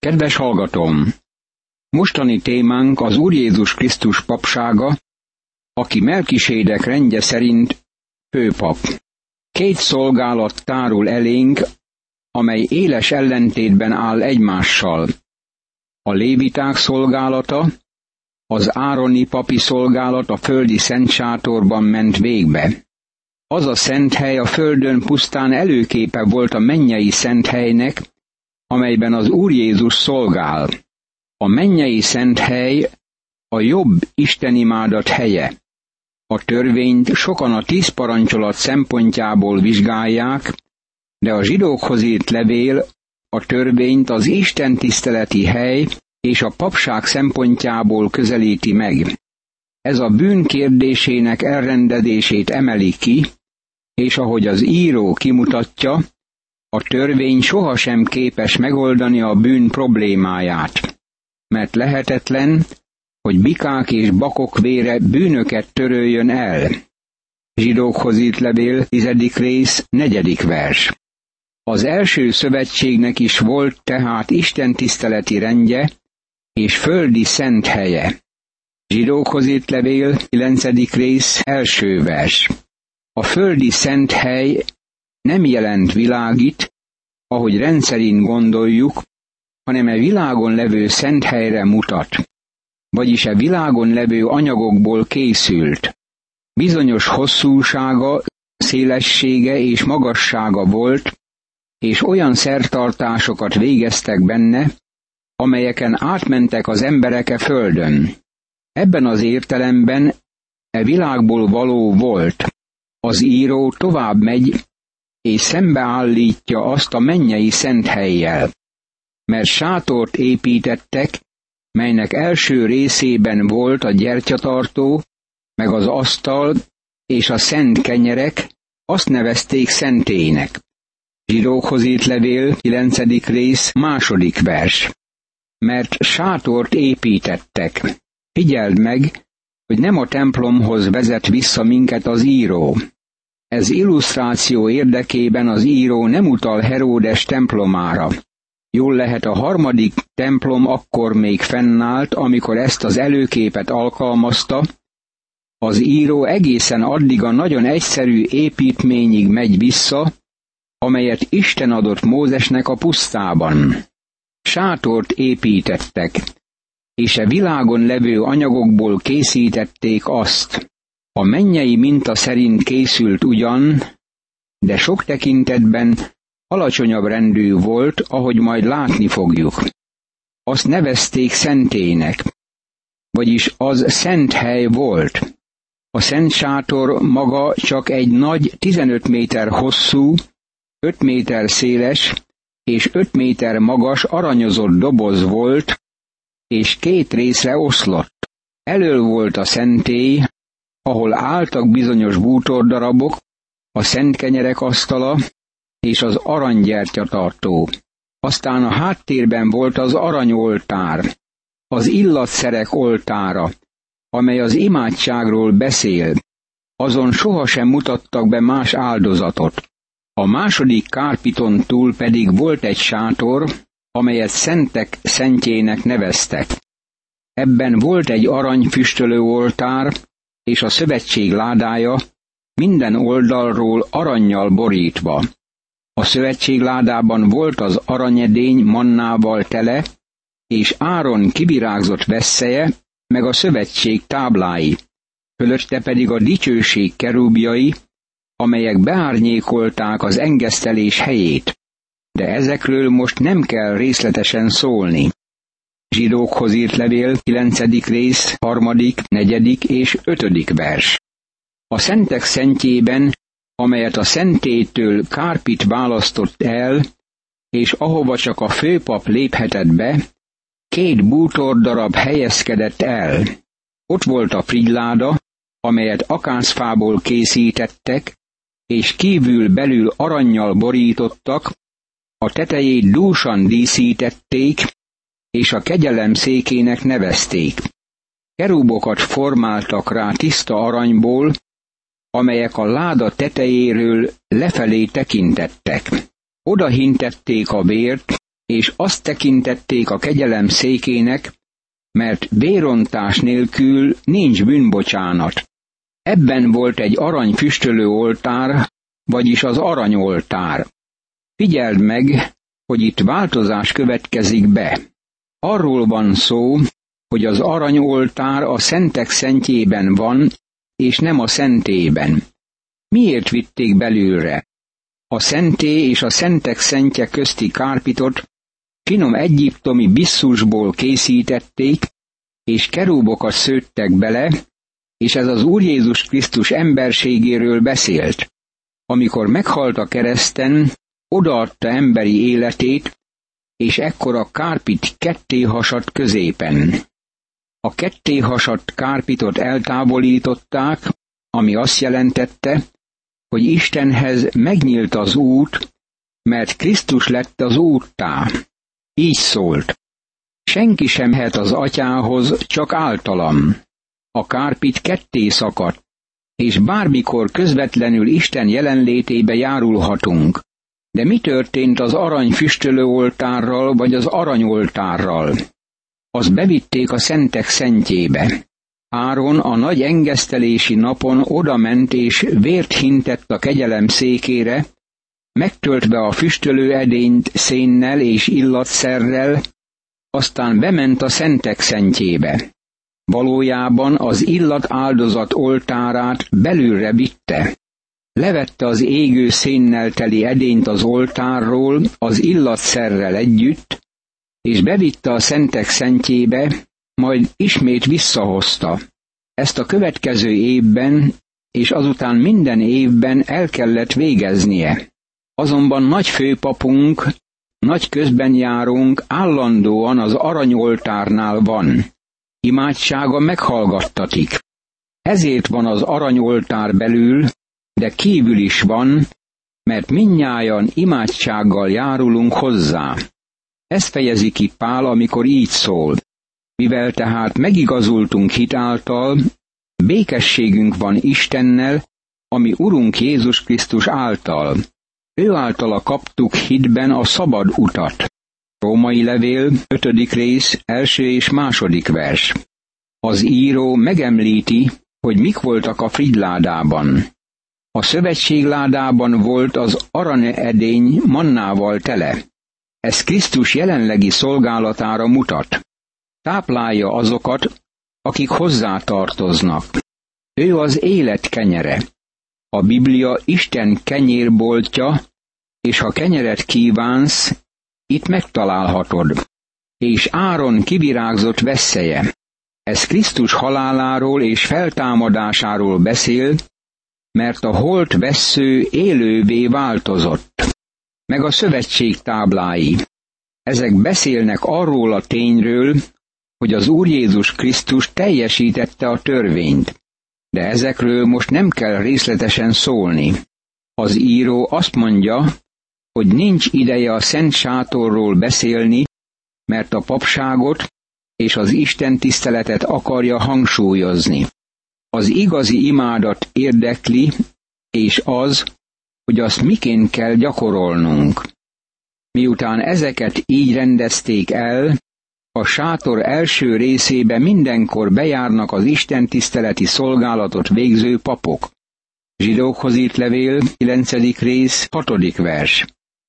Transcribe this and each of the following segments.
Kedves hallgatóm! Mostani témánk az Úr Jézus Krisztus papsága, aki Melkisédek rendje szerint főpap. Két szolgálat tárul elénk, amely éles ellentétben áll egymással. A léviták szolgálata, az ároni papi szolgálat a földi szentsátorban ment végbe. Az a szent hely a földön pusztán előképe volt a mennyei szent helynek, amelyben az Úr Jézus szolgál. A mennyei szent hely a jobb istenimádat helye. A törvényt sokan a 10 parancsolat szempontjából vizsgálják, de a zsidókhoz írt levél a törvényt az istentiszteleti hely és a papság szempontjából közelíti meg. Ez a bűn kérdésének elrendezését emeli ki, és ahogy az író kimutatja, a törvény sohasem képes megoldani a bűn problémáját, mert lehetetlen, hogy bikák és bakok vére bűnöket töröljön el. Zsidókhoz írt levél 10. rész 4. vers. Az első szövetségnek is volt tehát istentiszteleti rendje és földi szent helye. Zsidókhoz írt levél 9. rész 1. vers. A földi szent hely nem jelent világit, ahogy rendszerint gondoljuk, hanem e világon levő szent helyre mutat, vagyis e világon levő anyagokból készült. Bizonyos hosszúsága, szélessége és magassága volt, és olyan szertartásokat végeztek benne, amelyeken átmentek az emberek e földön. Ebben az értelemben e világból való volt. Az író tovább megy, és szembeállítja azt a mennyei szent hellyel. Mert sátort építettek, melynek első részében volt a gyertyatartó, meg az asztal és a szent kenyerek, azt nevezték szentélynek. Zsidókhoz írt levél 9. rész 2. vers. Mert sátort építettek. Figyeld meg, hogy nem a templomhoz vezet vissza minket az író. Ez illusztráció érdekében az író nem utal Heródes templomára. Jól lehet, a 3. templom akkor még fennállt, amikor ezt az előképet alkalmazta. Az író egészen addig a nagyon egyszerű építményig megy vissza, amelyet Isten adott Mózesnek a pusztában. Sátort építettek, és e világon levő anyagokból készítették azt. A mennyei minta szerint készült ugyan, de sok tekintetben alacsonyabb rendű volt, ahogy majd látni fogjuk. Azt nevezték szentélynek, vagyis az szent hely volt. A szent sátor maga csak egy nagy 15 méter hosszú, 5 méter széles és 5 méter magas aranyozott doboz volt, és 2 részre oszlott. Elől volt a szentély, ahol álltak bizonyos bútordarabok, a szent kenyerek asztala és az aranygyertyatartó. Aztán a háttérben volt az aranyoltár, az illatszerek oltára, amely az imádságról beszél. Azon sohasem mutattak be más áldozatot. A második kárpiton túl pedig volt egy sátor, amelyet szentek szentjének neveztek. Ebben volt egy aranyfüstölő oltár, és a szövetség ládája minden oldalról arannyal borítva. A szövetség ládában volt az aranyedény mannával tele, és Áron kivirágzott vesszeje, meg a szövetség táblái, fölötte pedig a dicsőség kerúbjai, amelyek beárnyékolták az engesztelés helyét. De ezekről most nem kell részletesen szólni. Zsidókhoz írt levél 9. rész 3., 4. és 5. vers. A szentek szentjében, amelyet a szentélytől kárpit választott el, és ahova csak a főpap léphetett be, 2 bútordarab helyezkedett el. Ott volt a frigyláda, amelyet akácfából készítettek, és kívül-belül arannyal borítottak, a tetejét dúsan díszítették, és a kegyelem székének nevezték. Kerubokat formáltak rá tiszta aranyból, amelyek a láda tetejéről lefelé tekintettek. Oda hintették a vért, és azt tekintették a kegyelem székének, mert vérontás nélkül nincs bűnbocsánat. Ebben volt egy aranyfüstölő oltár, vagyis az aranyoltár. Figyeld meg, hogy itt változás következik be. Arról van szó, hogy az aranyoltár a szentek szentjében van, és nem a szentében. Miért vitték belőle? A szentély és a szentek szentje közti kárpitot finom egyiptomi bisszusból készítették, és kerúbokat szőttek bele, és ez az Úr Jézus Krisztus emberségéről beszélt. Amikor meghalt a kereszten, odaadta emberi életét, és ekkor a kárpit ketté hasadt középen. A ketté hasadt kárpitot eltávolították, ami azt jelentette, hogy Istenhez megnyílt az út, mert Krisztus lett az úttá. Így szólt: senki sem mehet az atyához, csak általam. A kárpit ketté szakadt, és bármikor közvetlenül Isten jelenlétébe járulhatunk. De mi történt az aranyfüstölő oltárral, vagy az aranyoltárral? Azt bevitték a szentek szentjébe. Áron a nagy engesztelési napon odament és vért hintett a kegyelem székére, megtöltve a füstölő edényt szénnel és illatszerrel, aztán bement a szentek szentjébe. Valójában az illat áldozat oltárát belülre vitte. Levette az égő szénnel teli edényt az oltárról az illatszerrel együtt, és bevitte a szentek szentjébe, majd ismét visszahozta. Ezt a következő évben, és azután minden évben el kellett végeznie. Azonban nagy főpapunk, nagy közbenjárónk állandóan az aranyoltárnál van. Imádsága meghallgattatik. Ezért van az aranyoltár belül, de kívül is van, mert mindnyájan imádsággal járulunk hozzá. Ezt fejezi ki Pál, amikor így szól: mivel tehát megigazultunk hit által, békességünk van Istennel, ami Urunk Jézus Krisztus által. Ő általa kaptuk hitben a szabad utat. Római levél, 5. rész, 1. és 2. vers. Az író megemlíti, hogy mik voltak a frigyládában. A szövetségládában volt az aranyedény mannával tele. Ez Krisztus jelenlegi szolgálatára mutat. Táplálja azokat, akik hozzá tartoznak. Ő az élet kenyere. A Biblia Isten kenyérboltja, és ha kenyeret kívánsz, itt megtalálhatod. És Áron kivirágzott vesszeje. Ez Krisztus haláláról és feltámadásáról beszél, mert a holt vessző élővé változott. Meg a szövetség táblái. Ezek beszélnek arról a tényről, hogy az Úr Jézus Krisztus teljesítette a törvényt. De ezekről most nem kell részletesen szólni. Az író azt mondja, hogy nincs ideje a szent sátorról beszélni, mert a papságot és az Isten tiszteletet akarja hangsúlyozni. Az igazi imádat érdekli, és az, hogy azt miként kell gyakorolnunk. Miután ezeket így rendezték el, a sátor első részébe mindenkor bejárnak az Isten tiszteleti szolgálatot végző papok. Zsidókhoz írt levél, 9. rész, 6. vers.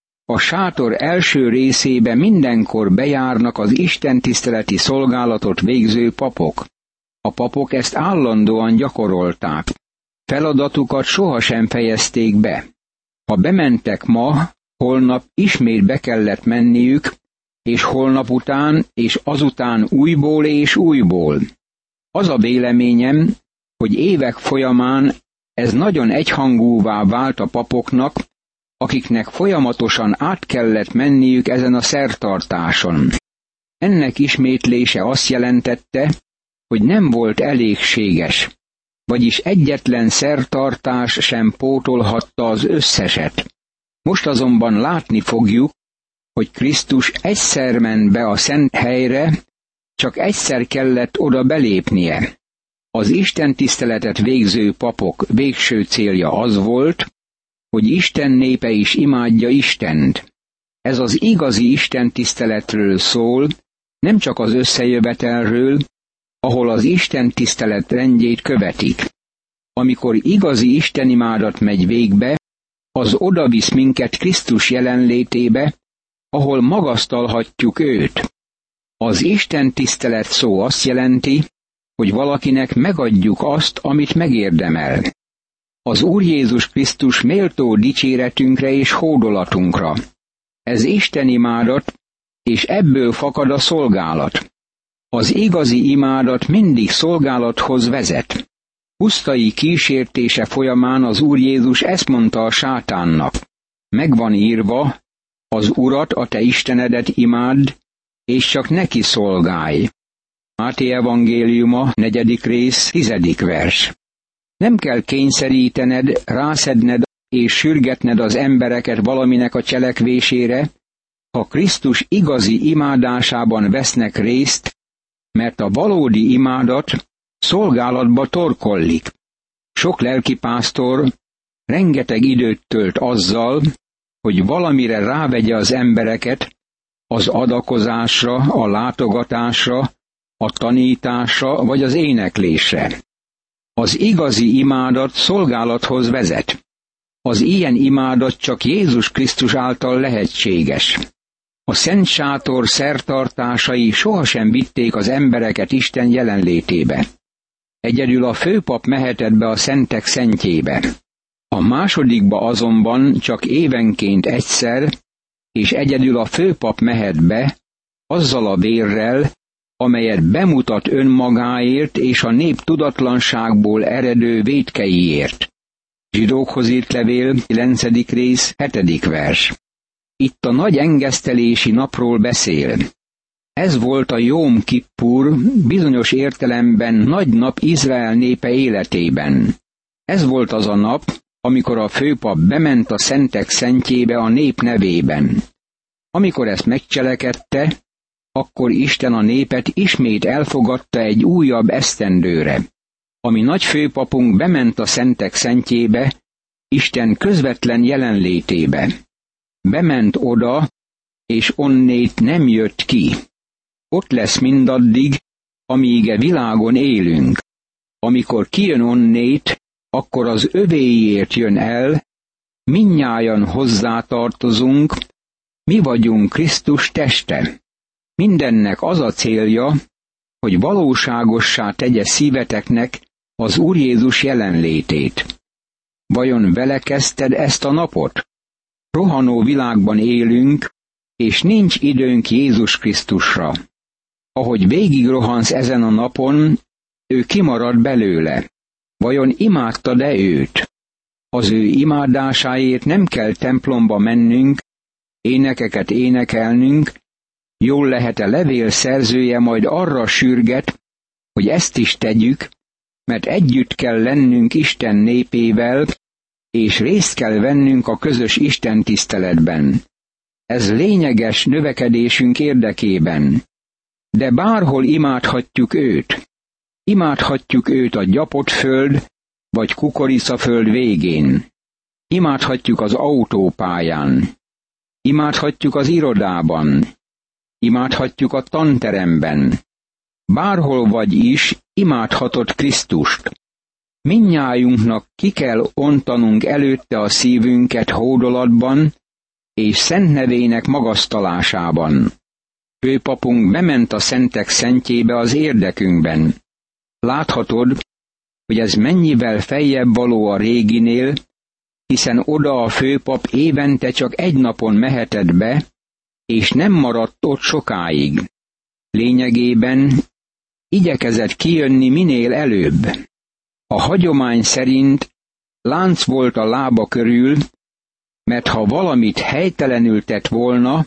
A sátor első részébe mindenkor bejárnak az Isten tiszteleti szolgálatot végző papok. A papok ezt állandóan gyakorolták. Feladatukat sohasem fejezték be. Ha bementek ma, holnap ismét be kellett menniük, és holnap után, és azután újból és újból. Az a véleményem, hogy évek folyamán ez nagyon egyhangúvá vált a papoknak, akiknek folyamatosan át kellett menniük ezen a szertartáson. Ennek ismétlése azt jelentette, hogy nem volt elégséges, vagyis egyetlen szertartás sem pótolhatta az összeset. Most azonban látni fogjuk, hogy Krisztus egyszer ment be a szent helyre, csak egyszer kellett oda belépnie. Az Isten tiszteletet végző papok végső célja az volt, hogy Isten népe is imádja Istent. Ez az igazi istentiszteletről szól, nem csak az összejövetelről, ahol az istentisztelet rendjét követik. Amikor igazi istenimádat megy végbe, az odavisz minket Krisztus jelenlétébe, ahol magasztalhatjuk őt. Az istentisztelet szó azt jelenti, hogy valakinek megadjuk azt, amit megérdemel. Az Úr Jézus Krisztus méltó dicséretünkre és hódolatunkra. Ez Isten imádat, és ebből fakad a szolgálat. Az igazi imádat mindig szolgálathoz vezet. Pusztai kísértése folyamán az Úr Jézus ezt mondta a sátánnak. Megvan írva, az Urat, a te Istenedet imádd, és csak neki szolgálj. Máté evangéliuma, 4. rész, 10. vers. Nem kell kényszerítened, rászedned és sürgetned az embereket valaminek a cselekvésére, ha Krisztus igazi imádásában vesznek részt, mert a valódi imádat szolgálatba torkollik. Sok lelkipásztor rengeteg időt tölt azzal, hogy valamire rávegye az embereket, az adakozásra, a látogatásra, a tanításra vagy az éneklésre. Az igazi imádat szolgálathoz vezet. Az ilyen imádat csak Jézus Krisztus által lehetséges. A Szent Sátor szertartásai sohasem vitték az embereket Isten jelenlétébe. Egyedül a főpap mehetett be a szentek szentjébe. A másodikba azonban csak évenként egyszer, és egyedül a főpap mehet be, azzal a vérrel, amelyet bemutat önmagáért és a nép tudatlanságból eredő vétkeiért. Zsidókhoz írt levél, 9. rész, 7. vers. Itt a nagy engesztelési napról beszél. Ez volt a Jóm Kippur, bizonyos értelemben nagy nap Izrael népe életében. Ez volt az a nap, amikor a főpap bement a szentek szentjébe a nép nevében. Amikor ezt megcselekedte, akkor Isten a népet ismét elfogadta egy újabb esztendőre. Ami nagy főpapunk bement a szentek szentjébe, Isten közvetlen jelenlétébe. Bement oda, és onnét nem jött ki. Ott lesz mindaddig, amíg e világon élünk. Amikor kijön onnét, akkor az övéiért jön el, mindnyájan hozzátartozunk, mi vagyunk Krisztus teste. Mindennek az a célja, hogy valóságossá tegye szíveteknek az Úr Jézus jelenlétét. Vajon vele kezdted ezt a napot? Rohanó világban élünk, és nincs időnk Jézus Krisztusra. Ahogy végig rohansz ezen a napon, ő kimarad belőle. Vajon imádtad-e őt? Az ő imádásáért nem kell templomba mennünk, énekeket énekelnünk, jól lehet a levél szerzője majd arra sürget, hogy ezt is tegyük, mert együtt kell lennünk Isten népével, és részt kell vennünk a közös Isten tiszteletben. Ez lényeges növekedésünk érdekében. De bárhol imádhatjuk őt. Imádhatjuk őt a gyapott föld, vagy kukoricaföld végén. Imádhatjuk az autópályán. Imádhatjuk az irodában. Imádhatjuk a tanteremben. Bárhol vagy is, imádhatod Krisztust. Mindnyájunknak ki kell ontanunk előtte a szívünket hódolatban és szent nevének magasztalásában. Főpapunk bement a szentek szentjébe az érdekünkben. Láthatod, hogy ez mennyivel feljebb való a réginél, hiszen oda a főpap évente csak egy napon mehetett be, és nem maradt ott sokáig. Lényegében igyekezett kijönni minél előbb. A hagyomány szerint lánc volt a lába körül, mert ha valamit helytelenül tett volna,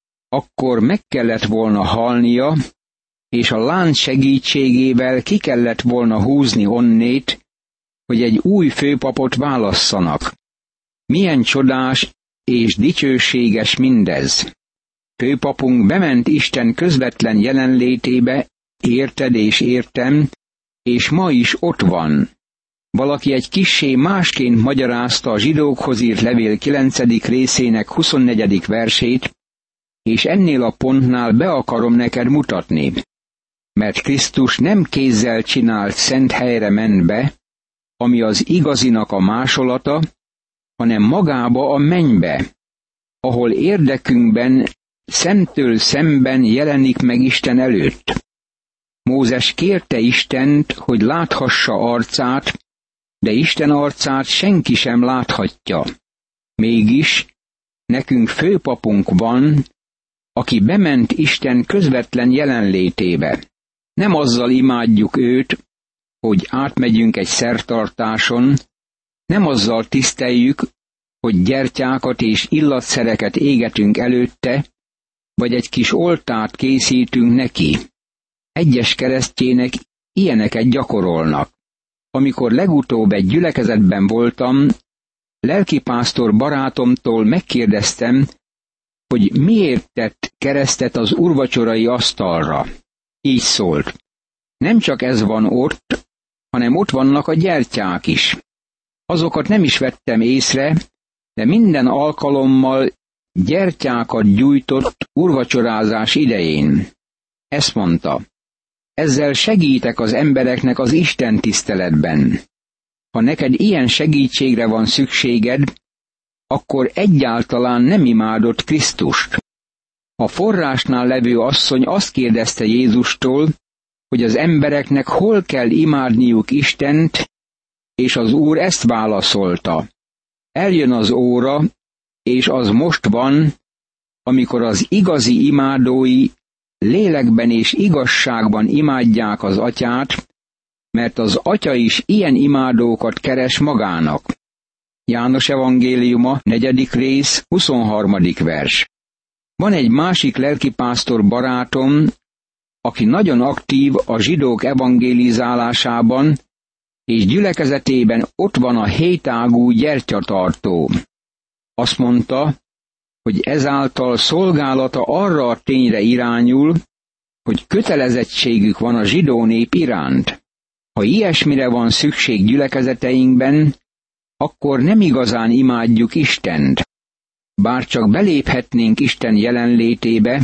akkor meg kellett volna halnia, és a lánc segítségével ki kellett volna húzni onnét, hogy egy új főpapot válasszanak. Milyen csodás és dicsőséges mindez! Főpapunk bement Isten közvetlen jelenlétébe, érted és értem, és ma is ott van. Valaki egy kissé másként magyarázta a Zsidókhoz írt levél 9. részének 24. versét, és ennél a pontnál be akarom neked mutatni, mert Krisztus nem kézzel csinált szent helyre ment be, ami az igazinak a másolata, hanem magába a mennybe, ahol érdekünkben szemtől szemben jelenik meg Isten előtt. Mózes kérte Istent, hogy láthassa arcát, de Isten arcát senki sem láthatja. Mégis nekünk főpapunk van, aki bement Isten közvetlen jelenlétébe. Nem azzal imádjuk őt, hogy átmegyünk egy szertartáson, nem azzal tiszteljük, hogy gyertyákat és illatszereket égetünk előtte, vagy egy kis oltárt készítünk neki. Egyes keresztjének ilyeneket gyakorolnak. Amikor legutóbb egy gyülekezetben voltam, lelkipásztor barátomtól megkérdeztem, hogy miért tett keresztet az úrvacsorai asztalra. Így szólt: nem csak ez van ott, hanem ott vannak a gyertyák is. Azokat nem is vettem észre, de minden alkalommal gyertyákat gyújtott úrvacsorázás idején. Ezt mondta: ezzel segítek az embereknek az Isten tiszteletben. Ha neked ilyen segítségre van szükséged, akkor egyáltalán nem imádott Krisztust. A forrásnál levő asszony azt kérdezte Jézustól, hogy az embereknek hol kell imádniuk Istent, és az Úr ezt válaszolta: eljön az óra, és az most van, amikor az igazi imádói lélekben és igazságban imádják az Atyát, mert az Atya is ilyen imádókat keres magának. János evangéliuma, 4. rész, 23. vers. Van egy másik lelkipásztor barátom, aki nagyon aktív a zsidók evangélizálásában, és gyülekezetében ott van a hétágú gyertyatartó. Azt mondta, hogy ezáltal szolgálata arra a tényre irányul, hogy kötelezettségük van a zsidó nép iránt. Ha ilyesmire van szükség gyülekezeteinkben, akkor nem igazán imádjuk Istent. Bár csak beléphetnénk Isten jelenlétébe,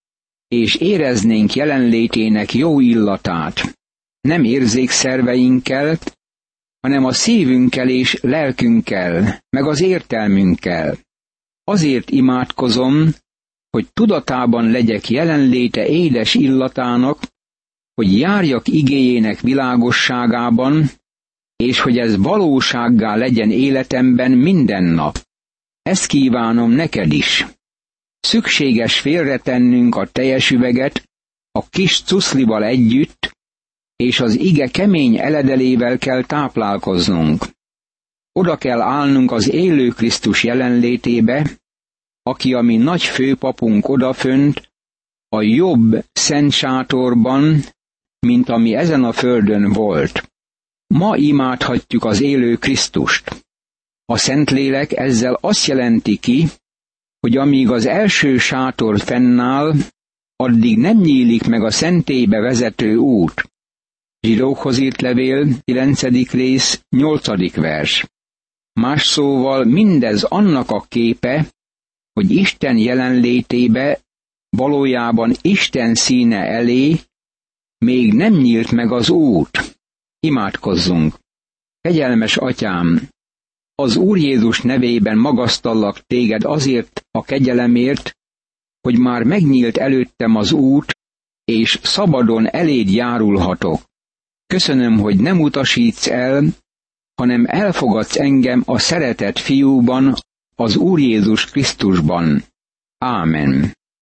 és éreznénk jelenlétének jó illatát. Nem érzékszerveinkkel, hanem a szívünkkel és lelkünkkel, meg az értelmünkkel. Azért imádkozom, hogy tudatában legyek jelenléte édes illatának, hogy járjak igéjének világosságában, és hogy ez valósággá legyen életemben minden nap. Ezt kívánom neked is. Szükséges félretennünk a teljes üveget a kis cuszlival együtt, és az ige kemény eledelével kell táplálkoznunk. Oda kell állnunk az élő Krisztus jelenlétébe, aki a mi nagy főpapunk odafönt, a jobb szent sátorban, mint ami ezen a földön volt. Ma imádhatjuk az élő Krisztust. A Szentlélek ezzel azt jelenti ki, hogy amíg az első sátor fennáll, addig nem nyílik meg a szentélybe vezető út. Zsidókhoz írt levél, 9. rész, 8. vers. Más szóval mindez annak a képe, hogy Isten jelenlétébe, valójában Isten színe elé még nem nyílt meg az út. Imádkozzunk! Kegyelmes Atyám, az Úr Jézus nevében magasztallak téged azért a kegyelemért, hogy már megnyílt előttem az út, és szabadon eléd járulhatok. Köszönöm, hogy nem utasítsz el, hanem elfogadsz engem a szeretett fiúban, az Úr Jézus Krisztusban. Ámen.